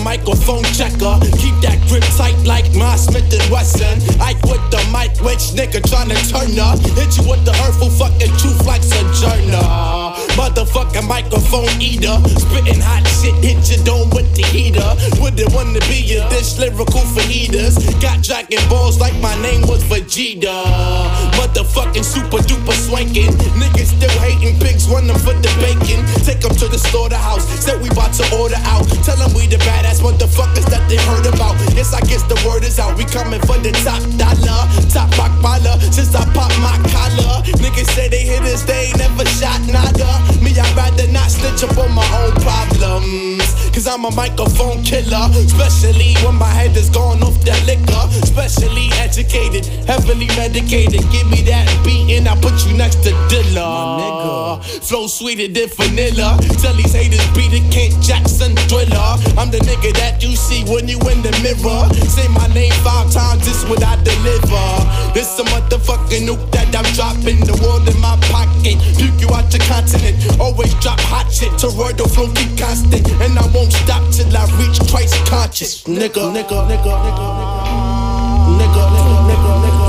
microphone checker. Keep that grip tight like my Smith & Wesson. Ike with the mic, which nigga tryna turn up. Hit you with the hurtful fucking truth like Sojourner. Motherfucking microphone eater. Spitting hot shit, hit your dome with the heater. Wouldn't wanna be a dish lyrical for eaters. Got Dragon Balls like my name was Vegeta. Motherfucking super duper swanking. Niggas still hating, pigs run them for the bacon. Take them to the slaughterhouse, said we bout to order out. Tell them we the badass motherfuckers that they heard about. Yes, I guess the word is out. We coming for the top dollar, top rock baller. Since I popped my collar, niggas say they hit us, they ain't never shot nada. Me, I'd rather not snitch up on my own problems, cause I'm a microphone killer. Especially when my head is gone off that liquor. Especially educated, heavily medicated. Give me that beat and I put you next to Dilla. Flow sweeter than vanilla. Tell these haters beat it, Kent Jackson Thriller. I'm the nigga that you see when you in the mirror. Say my name 5 times, this what I deliver. This a motherfucking nuke that I'm dropping. The world in my pocket, puke you out your continent. Always drop hot shit, toroidal flow keep constant. And I won't stop till I reach Christ conscious. Nigga, nigga, nigga, nigga, nigga, nigga, nigga, nigga, nigga.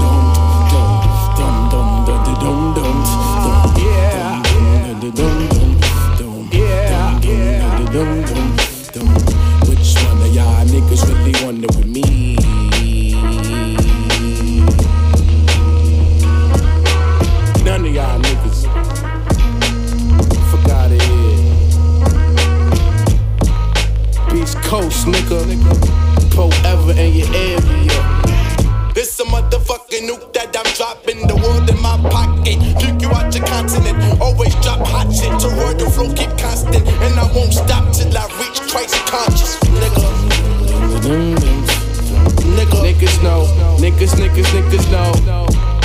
Which one of y'all niggas really wonder with me? None of y'all niggas. Fuck outta here. Beach Coast, nigga. Forever in your area. This a motherfucking nuke that I'm dropping. The world in my pocket. Puke you out your continent. Always drop hot shit. Toroidal flow keep constant. And I won't stop till I reach Christ conscious. Nigga. Nigga. Niggas know. Niggas know.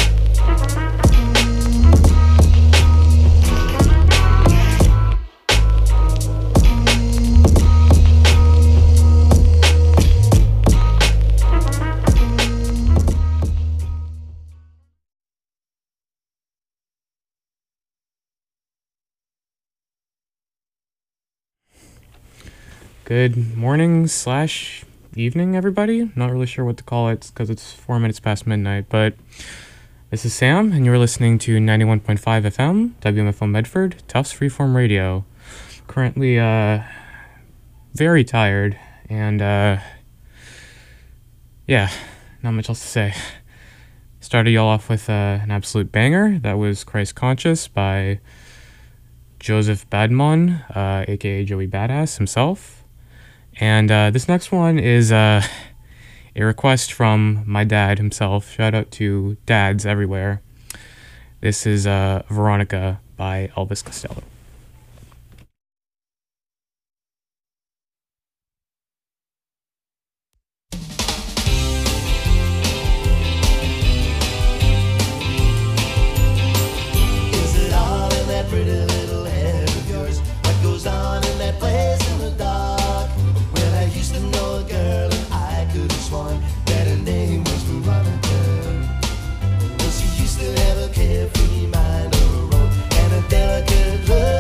Good morning / evening, everybody. Not really sure what to call it because it's 4 minutes past midnight, but this is Sam, and you're listening to 91.5 FM, WMFO Medford, Tufts Freeform Radio. Currently, very tired, and, yeah, not much else to say. Started y'all off with an absolute banger. That was Christ Conscious by Joseph Badmon, aka Joey Badass himself. And this next one is a request from my dad himself. Shout out to dads everywhere. This is Veronica by Elvis Costello. Carefree mind of her own and a delicate look.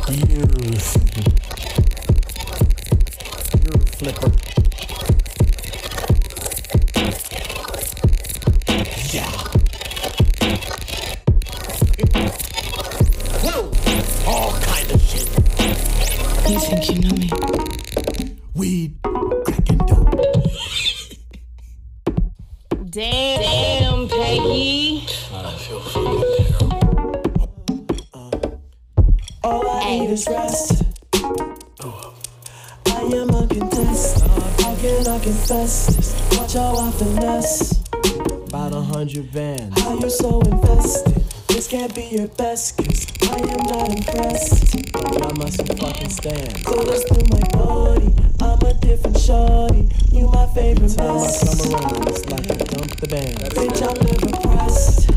You're a flipper. Yeah. Whoa! All kind of shit. You think you know me? Weed, crack and dope. Damn, Peggy. I feel fucking terrible. All I need is rest. I am uncontested. How can I confess? Watch how I finesse. About 100 bands. How you so invested? This can't be your best, cause I am not impressed. Why must you fucking stand? Colors through my body. I'm a different shorty. You my favorite mess. Time I come around, it's like I dump the band. Bitch, I'm never pressed.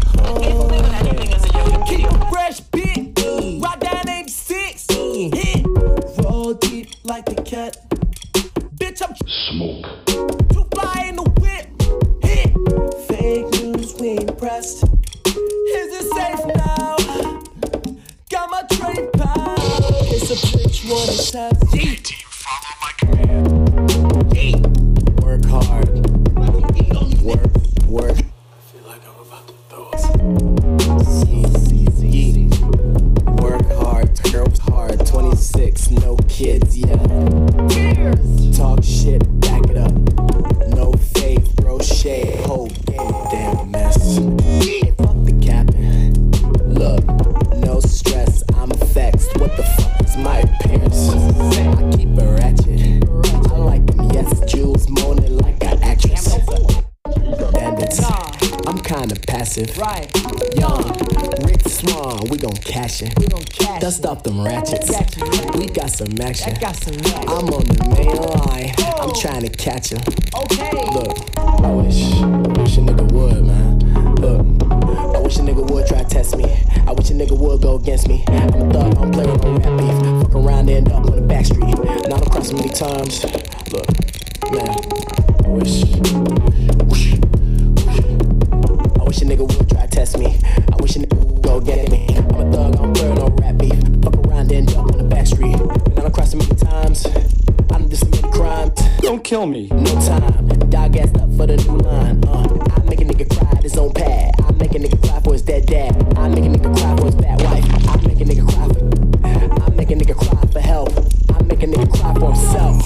Keep a fresh beat. Ride down 86. Hit. Roll deep like the cat. Bitch, I'm Smoke. too fly in the whip. Hit. Fake news, we ain't pressed. Is it safe now? Got my trade pal. It's a bitch, what a test. Team, follow my command. Hey. Work hard. Work. I feel like I'm about to throw up. Work hard, girls hard. 26, no kids, yeah. Talk shit, back it up. No faith, throw shade. Whole game, damn mess. Hey, fuck the capping. Look, no stress, I'm vexed. What the fuck is my appearance? I keep it ratchet. I like them, yes, Jules moaning like an actress. Bandits, I'm kinda passive. Right. Young, Rick Swan, we gon' cash it. Dust off them ratchets. We got some action. I'm on the main line. I'm trying to catch him. Okay. Look, I wish a nigga would, man. Look, I wish a nigga would try to test me. I wish a nigga would go against me. I'm a thug, I'm playing with no rap beef. Fuck around and end up on the back street. Now I'm crossing many times. Look, man, I wish a nigga would try to test me. I wish a nigga would go get me. I'm a thug, I'm playing on rap beef. Fuck around and end up on the back street. Now I'm crossing many times. I done did some many crimes. Don't kill me. No time, dog ass up for the new line. I make a nigga cry at his own pad. I make a nigga cry for his dead dad. I make a nigga cry for his bad wife. I make a nigga cry for. I make a nigga cry for help. I make a nigga cry for himself.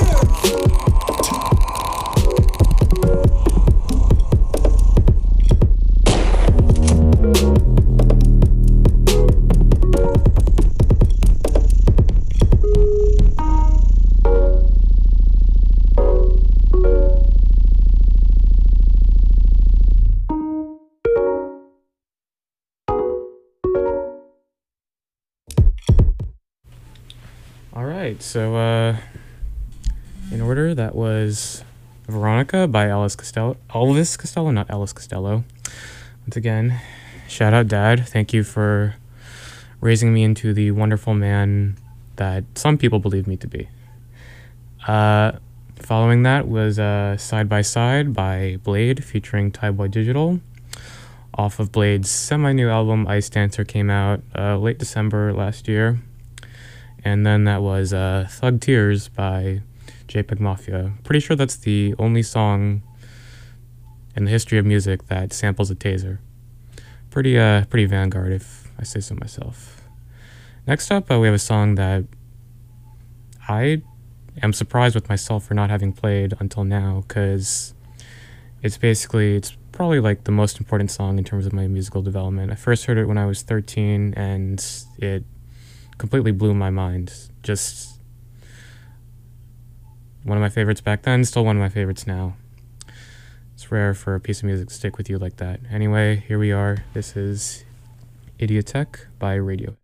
Alright, so in order, that was Veronica by Elvis Costello, not Ellis Costello. Once again, shout out Dad. Thank you for raising me into the wonderful man that some people believe me to be. Following that was Side by Side by Blade featuring Tyboy Digital. Off of Blade's semi-new album Ice Dancer came out late December last year. And then that was Thug Tears by JPEG Mafia. Pretty sure that's the only song in the history of music that samples a taser. Pretty vanguard, if I say so myself. Next up, we have a song that I am surprised with myself for not having played until now, because it's probably like the most important song in terms of my musical development. I first heard it when I was 13, and it completely blew my mind. Just one of my favorites back then, still one of my favorites now. It's rare for a piece of music to stick with you like that. Anyway, here we are. This is Idiotech by Radio.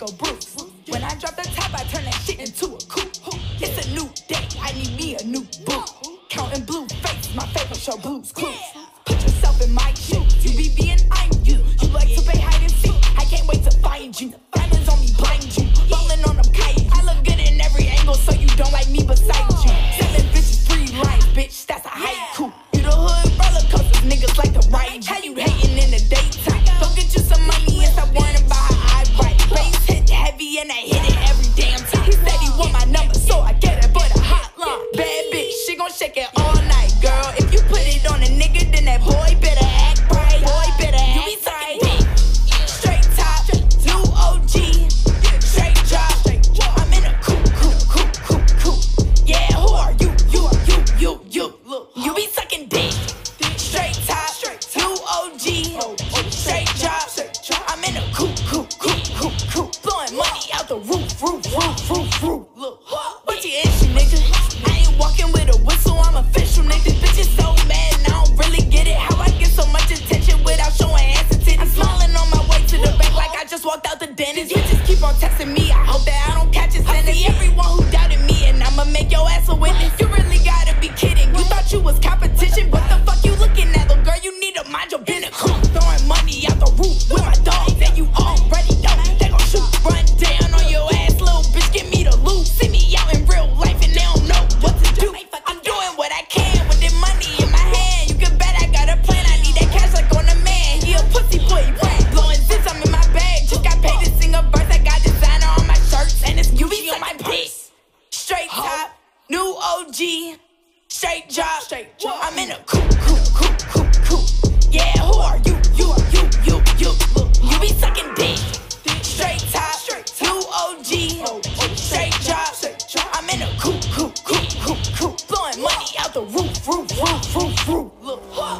Uncle Bruce. When I drop the top, I turn that shit into a coupe. It's a new day, I need me a new boot. Counting blue face, my favorite show, Blue's Clues. Put yourself in my shoes, you be being I'm you. You like to play hide and seek, I can't wait to find you. Diamonds on me, blind you, ballin' on them kites. I look good in every angle, so you don't like me beside you. 7 bitches, 3 lines, bitch, that's a haiku. You the hood roller coasters, niggas like to ride. How you hating in the daytime? Go get you some money and stop worrying about how I write. Bass hit heavy and I hit it every damn time. He said he want my number, so I get it, but a hotline. Bad bitch, she gon' shake it all night, girl. If you put it on a nigga, then that boy better act right. Boy better act right. Straight top, new OG, straight drop. I'm in a coupe. Yeah, who are you? You be sucking dick. Straight top, new OG, straight drop. I'm in a coupe. Blowing money out the roof. Look, what's your issue, nigga? I ain't walking with a whistle, I'm official, nigga. Bitch is so mad and I don't really get it. How I get so much attention without showing ass and titties. I'm smiling on my way to the bank like I just walked out the dentist. Bitches keep on texting me, I hope that I don't catch a sentence. I see everyone who doubted me and I'ma make your ass a witness. You really gotta be kidding, you thought you was competition. What the fuck you looking at, little girl? You need to mind your business. Throwing money out the roof with my dogs and you already know they gon' shoot, run down on your ass, little bitch. Give me the loot. See me out in real life and they don't know what to do. I'm doing what I can with the money in my hand. You can bet I got a plan. I need that cash like on a man. He a pussy boy, right? Blowing zips, I'm in my bag. Just got paid to sing a verse. I got designer on my shirts and it's UV on my dick. Straight top, new OG, straight drop. I'm in a coupe. Yeah, who are you? You be sucking dick. Straight top, new OG, straight drop. I'm in a coupe. Blowing money out the roof. Look.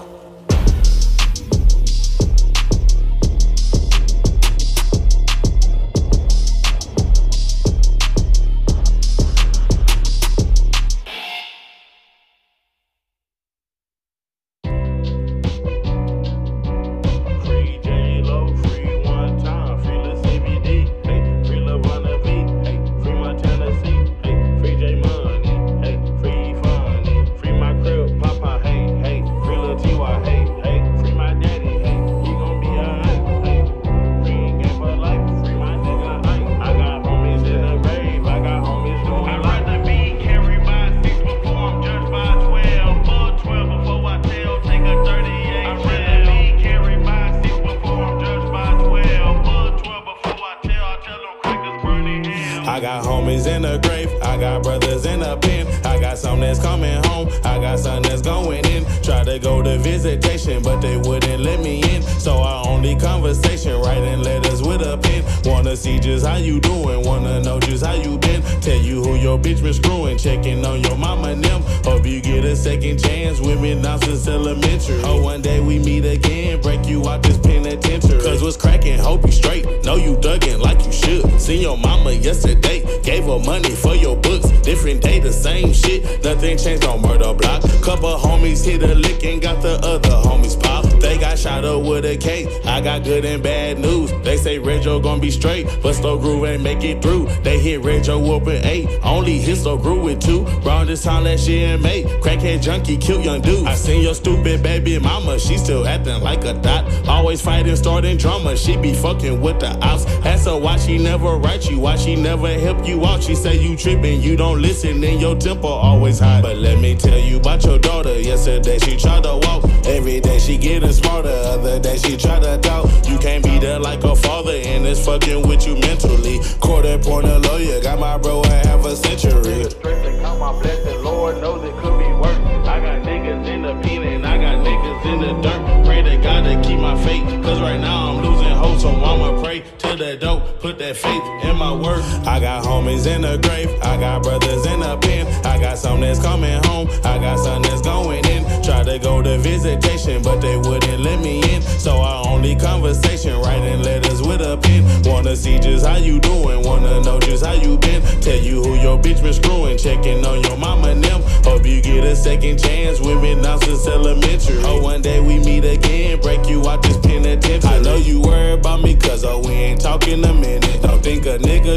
Free J-Lo, free one time, free Lil CBD, hey, free Lil Runner V, hey, free my Tennessee, hey, free J Money, hey, free Funny, free my crib, Papa, hey, free Lil T.Y., hey, free my daddy, hey, he gon' be alright, hey, free game for life, free my nigga, I got homies in the grave, I got homies doing I'd rather be carried by 6 before I'm judged by 12, fuck 12 before I tell, take a 38, I'd rather be carried by 6 before I'm judged by 12, fuck 12 before I tell them crackers burning hell. I got homies in the grave, I got brothers in the pen, I got some that's coming home, I got some that's going in. Tried to go to visitation, but they wouldn't let me in. So our only conversation, writing letters with a pen. Wanna see just how you doing, wanna know just how you been. Tell you who your bitch been screwing, checking on your mama and them. Hope you get a second chance with me now since elementary. Oh, one day we meet again, break you out this penitentiary. Cause what's cracking, hope you straight, know you thuggin' like you should. Seen your mama yesterday, gave her money for your books. Different day, the same shit, nothing changed on murder block. Couple homies hit a lick and got the other homies pop. They got shot up with a case, I got good and bad news. They say Red Joe gon' be straight, but Slow Groove ain't make it through. They hit Red Joe up at 8, only hit Slow Groove with 2. Round this time last year in May, crackhead junkie killed young dude. I seen your stupid baby mama, she still acting like a dot. Always fighting, starting drama, she be fucking with the ops. Ask her why she never write you, why she never help you out. She say you tripping, you don't listen, and your temper always high. But let me tell you about your daughter. Yesterday she tried to walk, every day she getting smarter. Other day she tried to talk. You can't be there like a father, and it's fucking with you mentally. Court appointed lawyer, got my bro a half a century. Stress and count my blessing, Lord knows it could be worse. I got niggas in the pen and I got niggas in the dirt. Pray to God to keep my faith, cause right now I'm losing hope. So I'ma pray to the dope, put that faith in my work. I got homies in the grave, I got brothers in the pen, I got some that's coming home, I got some that's going in. Tried to go to visitation, but they wouldn't let me in. So our only conversation, writing letters with a pen. Wanna see just how you doing, wanna know just how you been. Tell you who your bitch been screwing, checking on your mama and them. Hope you get a second chance with me now since elementary. Oh, one day we meet again, break you out this penitentiary. I know you worry about me, cause we ain't talking a minute. Don't think a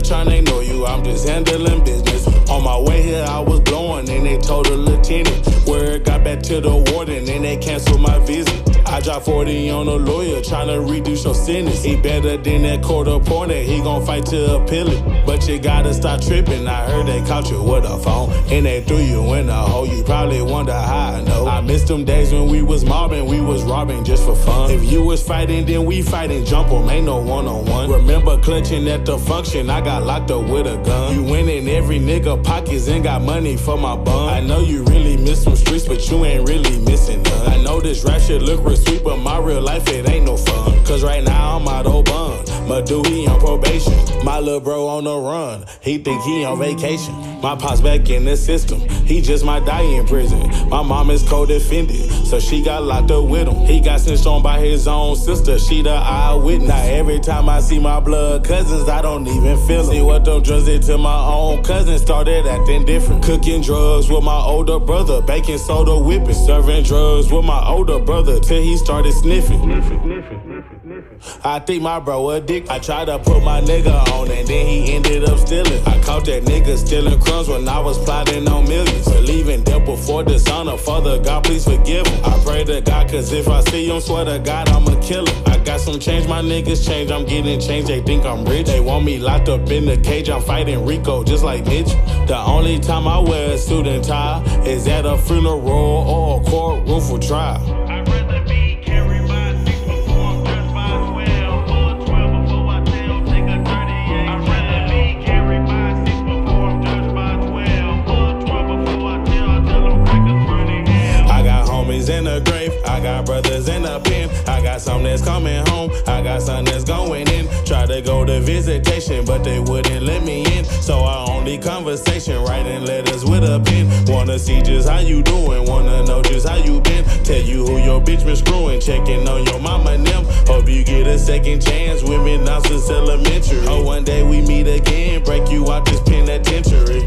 tryna ignore you, I'm just handling business. On my way here, I was blowing, and they told the lieutenant. Word got back to the warden, and they canceled my visit. I dropped 40 on a lawyer, tryna reduce your sentence. He better than that court appointed, he gon' fight to appeal it. But you gotta stop tripping, I heard they caught you with a phone, and they threw you in a hole. You probably wonder how I know. I missed them days when we was mobbing, we was robbing just for fun. If you was fighting, then we fighting, jump 'em, ain't no one-on-one. Remember clutching at the function, I got locked up with a gun. You went in every nigga pockets and got money for my bun. I know you really miss some streets, but you ain't really missing none. I know this rap shit look real sweet, but my real life, it ain't no fun. Cause right now I'm out of bun. Madu, he on probation. My little bro on the run. He think he on vacation. My pops back in the system. He just might die in prison. My mom is co-defended, so she got locked up with him. He got snitched on by his own sister. She the eyewitness. Now every time I see my blood cousins, I don't even feel them. See what them drugs did to my own cousin, started acting different. Cooking drugs with my older brother, baking soda whipping. Serving drugs with my older brother till he started sniffing. I think my bro a dick. I tried to put my nigga on and then he ended up stealing. I caught that nigga stealing crumbs when I was plotting on millions. Believing death before dishonor. Father God, please forgive him. I pray to God, cause if I see him, swear to God, I'ma kill him. I got some change, my niggas change. I'm getting changed, they think I'm rich. They want me locked up in the cage. I'm fighting Rico just like Mitch. The only time I wear a suit and tie is at a funeral or a courtroom for trial. I'd rather be carried by 6 before I'm dressed by 12, or 12 before I tell nigga 38. I'd rather be carried by 6 before I'm dressed by 12, or 12 before I tell them crackers burning hell. I got homies in the grave, I got brothers in the pen. I got some that's coming home, I got some that's going in. Tried to go to visitation, but they wouldn't let me in. So our only conversation, writing letters with a pen. Wanna see just how you doing, wanna know just how you been. Tell you who your bitch been screwing, checking on your mama and them. Hope you get a second chance, women now since elementary. Oh, one day we meet again, break you out this penitentiary.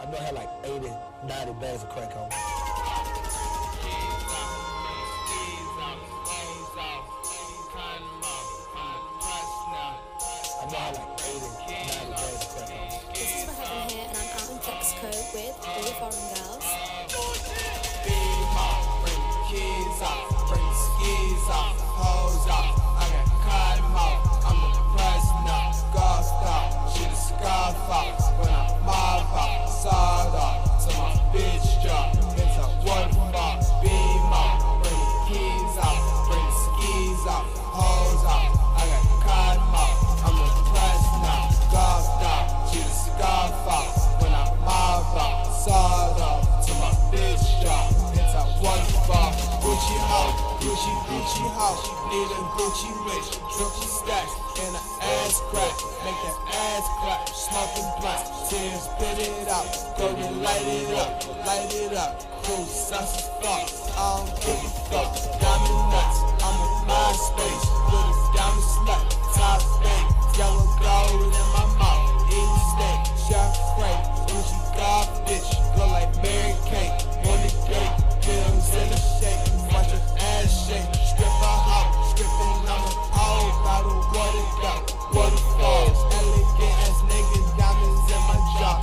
I know I had like 80, 90 bags of crack on me. I know I had like 80, 90 bags of crack on me. This is For Heaven here, and I'm out in Texaco with all the foreign girls. Bring the keys off, bring the skis off, hoes off. I got cotton mouth, I'm the president, golfed off, she the scarf off. When I mob off, sawed off, to my bitch jaw, it's a waterfall, beam off. Bring the keys off, bring the skis off, hoes off. I got cotton mouth, I'm the president, golfed off, she the scarf off. When I mob off, sawed off, to my bitch jaw, it's a waterfall. Gucci house, Gucci house, need a Gucci wish, Gucci stacks, and an ass crack, make that ass clap, smoking blunt, tears spit it out, go get light it up, cool sus as fuck, I don't give a fuck, diamond nuts, I'm a MySpace, with a diamond slut, top fake, yellow gold in my mouth, eating steak, chef Frank, Gucci god bitch, look like Mary Kate, on the gate, pills in the shake, watch her ass shake, strip her out, stripping on the pole, bottle waterfalls, elegant as niggas, diamonds in my jaw,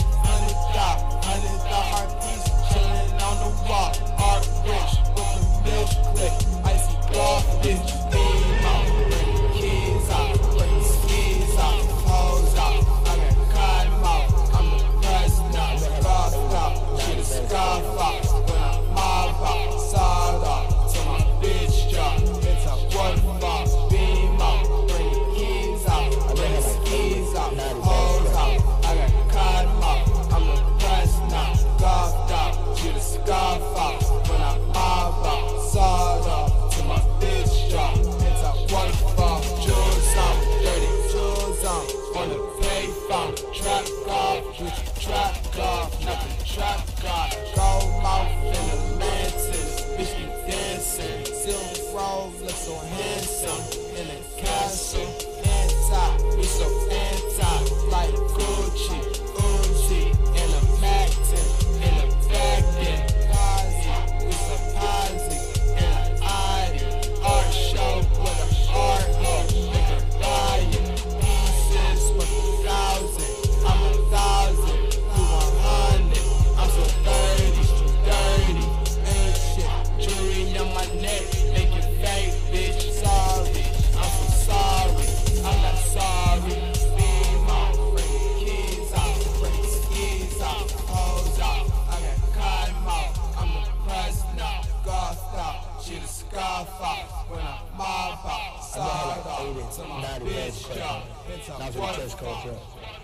100 heart piece, chillin' on the wall, art rich, with the milk click, icy golf bitch, beam out, bring the keys out, bring the skis out, hoes out, I got cotton mouth, I'm the president, golfed out, she the scarf out, when I mob out, sawed off, to my bitch jaw, it's a waterfall, beam out, bring the keys out, bring the skis out, hoes out, I got cotton mouth, I'm the president, golfed out, she the scarf out, when I mob out, sawed off, to my bitch jaw, it's a waterfall, jewels on, dirty jewels on the payphone, trap golf, with the trap golf, nothing trap golf, gold mouth in the mantis, bitch be dancing, silver rose look so handsome, in a castle, anti, we so anti, like Gucci, Uzi, and a Mactin, in a Baghdad, Kazi, we so Kazi, and a Audi, art show with a art hoe, make her buy it, pieces with 1,000, I'm 1,000, you 100, I'm so 30, too dirty, ain't shit, jewelry on my neck, make it fake, bitch, sorry, I'm so sorry, I'm not sorry, beam off, bring the keys out, bring the skis out, hoes out, I got cotton mouth, I'm the president, golfed out, she the scarf out, when I mob out, sawed off, to my bitch jaw, it's a waterfall.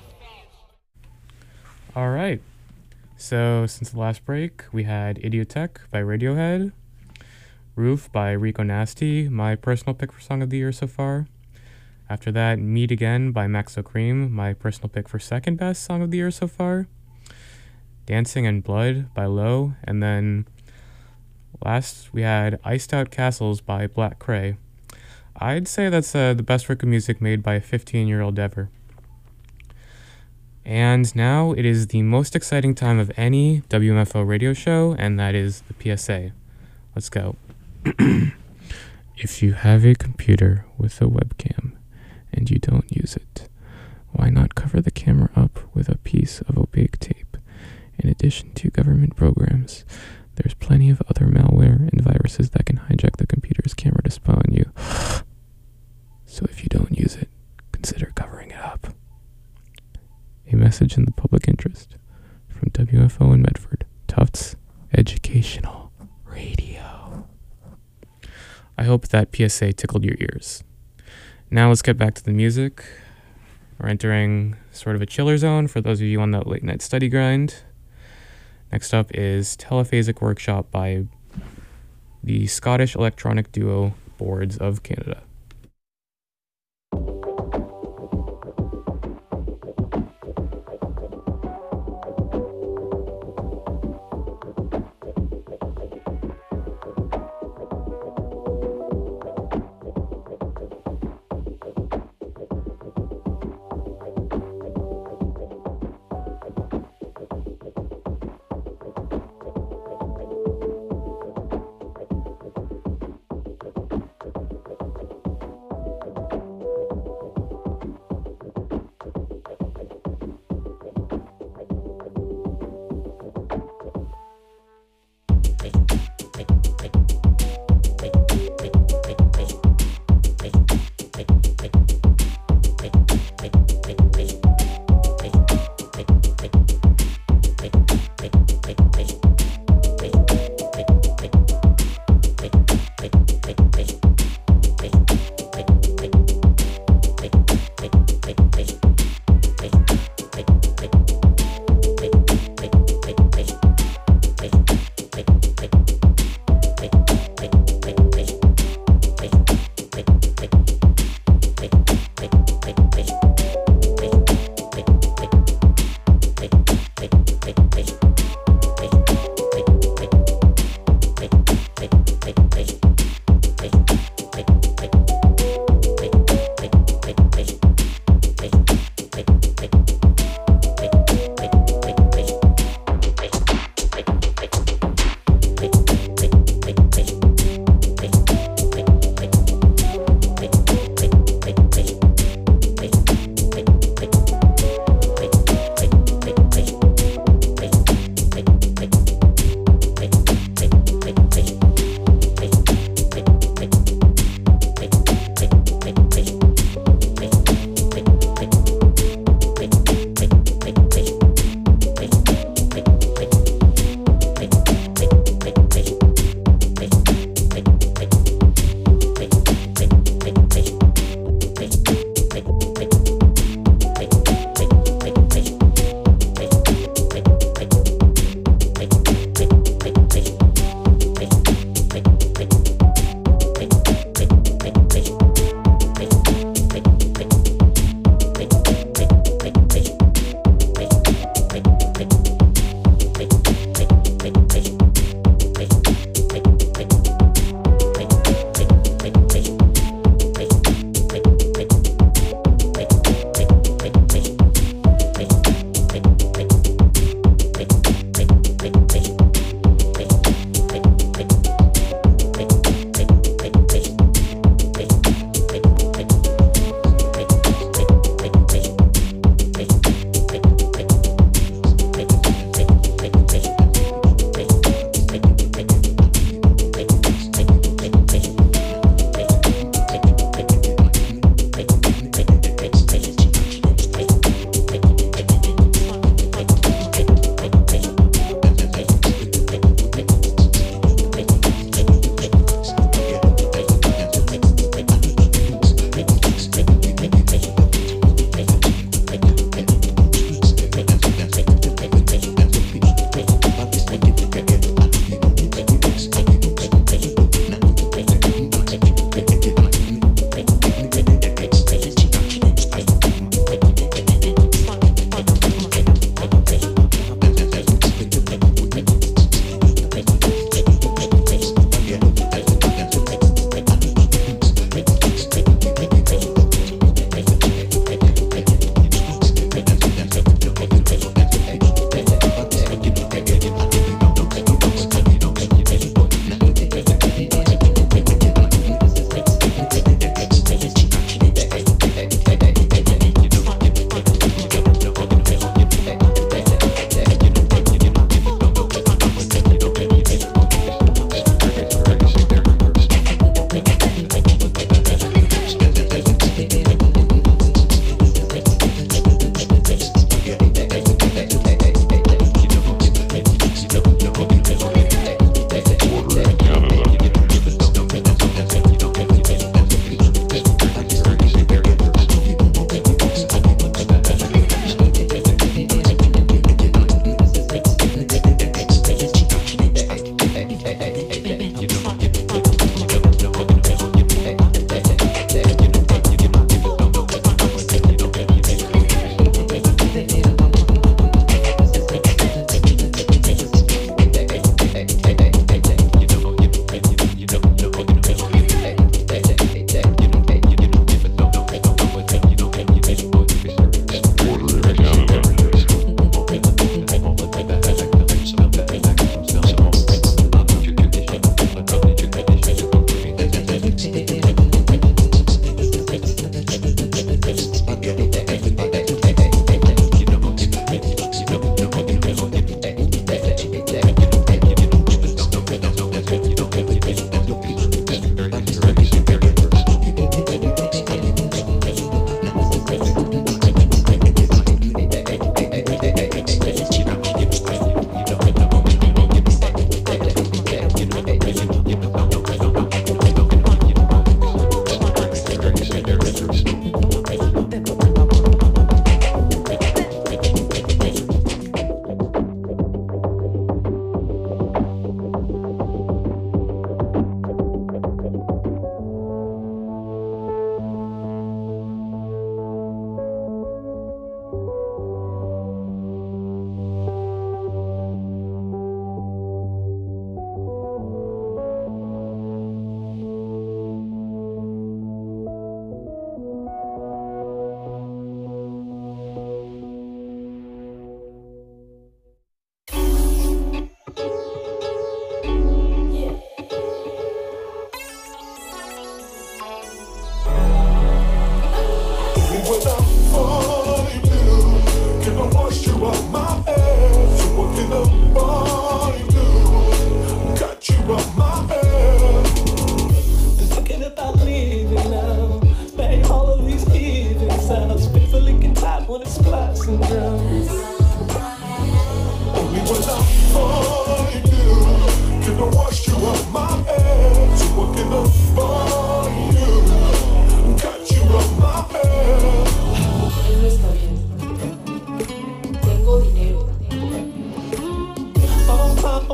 All right. So since the last break, we had Idiotech by Radiohead, Roof by Rico Nasty, my personal pick for Song of the Year so far. After that, Meet Again by Maxo Cream, my personal pick for second best Song of the Year so far. Dancing in Blood by Low, and then last we had Iced Out Castles by Black Cray. I'd say that's the best work of music made by a 15-year-old ever. And now it is the most exciting time of any WMFO radio show, and that is the PSA. Let's go. If you have a computer with a webcam and you don't use it, why not cover the camera up with a piece of opaque tape? In addition to government programs, there's plenty of other malware and viruses that can hijack the computer's camera to spy on you. So if you don't use it, consider covering it up. A message in the public interest from WFO in Medford, Tufts Educational Radio. I hope that PSA tickled your ears. Now let's get back to the music. We're entering sort of a chiller zone for those of you on that late night study grind. Next up is Telephasic Workshop by the Scottish electronic duo Boards of Canada.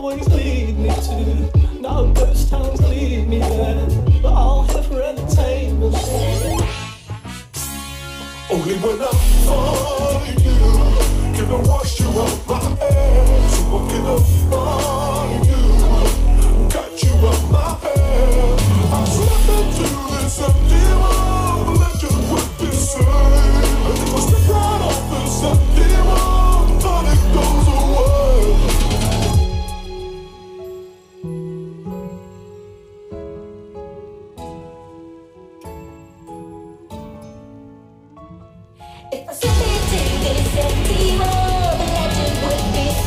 always lead me to. Now ghost towns lead me there, but I'll have for entertainment. Only when I find you can I wash you off my head. So what can I find you? Got you off my head. I'm slipping to this empty world. Legend would be saved. I step right off this empty world, but it goes away. If I slip into this empty world, the legend would be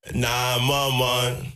911.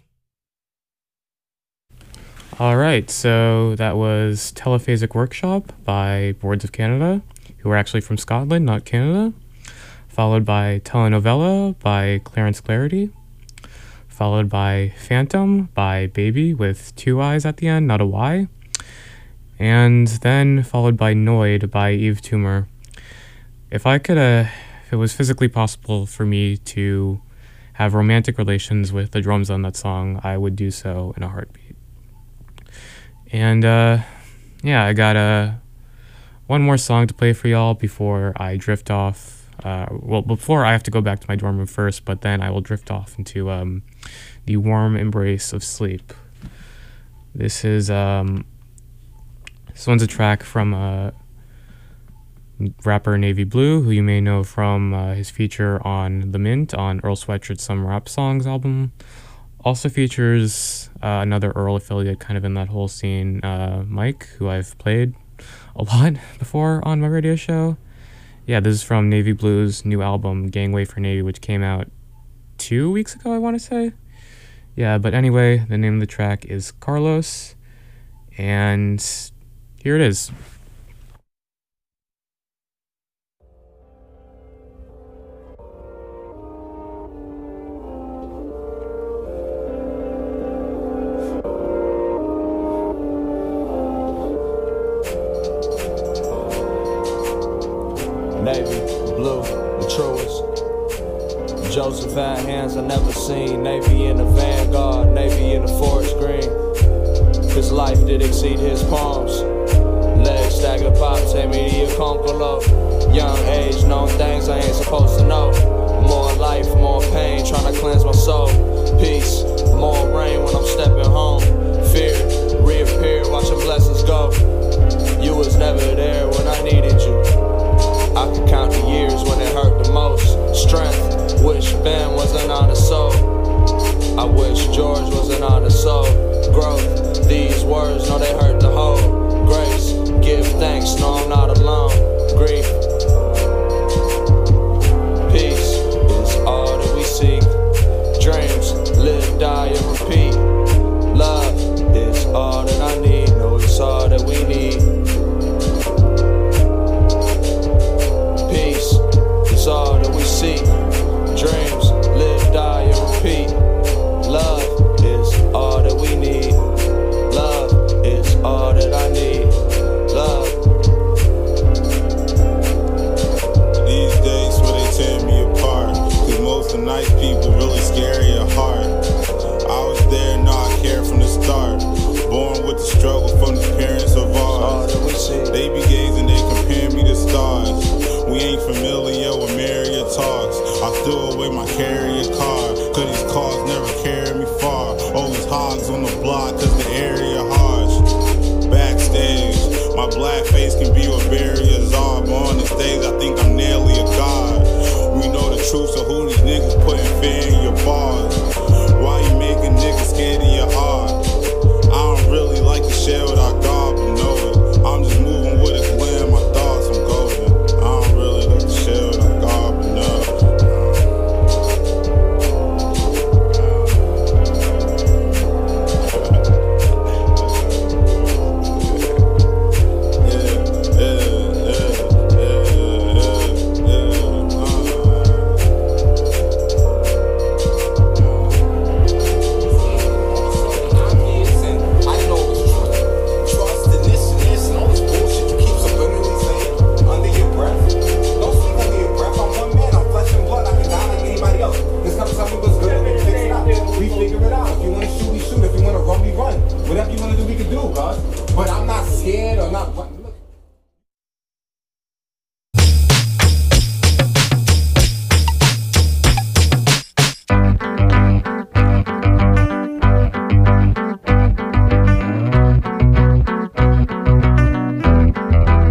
All right, so that was Telephasic Workshop by Boards of Canada, who are actually from Scotland, not Canada. Followed by Telenovela by Clarence Clarity. Followed by Phantom by Baby with two I's at the end, not a Y. And then followed by Noid by Eve Toomer. If it was physically possible for me to have romantic relations with the drums on that song, I would do so in a heartbeat. And yeah, I got one more song to play for y'all before I drift off. Before I have to go back to my dorm room first, but then I will drift off into the warm embrace of sleep. This one's a track from rapper Navy Blue, who you may know from his feature on The Mint on Earl Sweatshirt's Some Rap Songs album. Also features another Earl affiliate kind of in that whole scene, Mike, who I've played a lot before on my radio show. Yeah, this is from Navy Blue's new album, Gangway for Navy, which came out 2 weeks ago, I want to say. Yeah, but anyway, the name of the track is Carlos, and here it is. Navy, blue, the truest. Joseph had hands I never seen. Navy in the vanguard, Navy in the forest green. His life did exceed his palms. Legs stagger pop, take me to your concolo. Young age, known things I ain't supposed to know. More life, more pain, trying to cleanse my soul. Peace, more rain when I'm stepping home. Fear, reappear, watching blessings go. You was never there when I needed you. I could count the years when it hurt the most. Strength, wish Ben was an honest soul. I wish George was an honest soul. Growth, these words know they hurt the whole. Grace, give thanks, no I'm not alone. Grief, peace is all that we seek. Dreams, live, die, and repeat. Love is all that I need. No, it's all that we need. It's all that we see. Dreams, live, die, and repeat. Love is all that we need. Love is all that I need. Love. These days where they tear me apart, cause most of the nice people really scary at heart. I was there, no I care from the start. Born with the struggle from the parents of ours. They be gazing, they compare me to stars. We ain't familiar with Marriott talks. I threw away my carrier car, cause these cars never carry me far. Always hogs on the block, cause the area harsh. Backstage, my black face can be what barriers are, but on the stage I think I'm nearly a god. We know the truth, so who these niggas putting fear in your bars? Why you making niggas scared of your heart? I don't really like to share what I got, but know it. I'm just moving with a